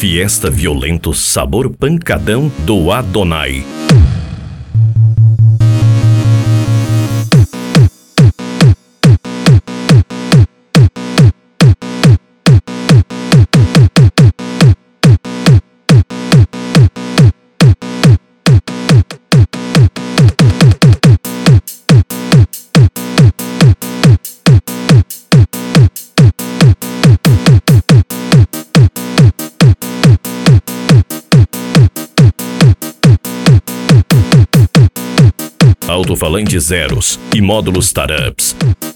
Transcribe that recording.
Fiesta violento sabor pancadão do Adonai. Alto-falante zeros e módulos Tarups.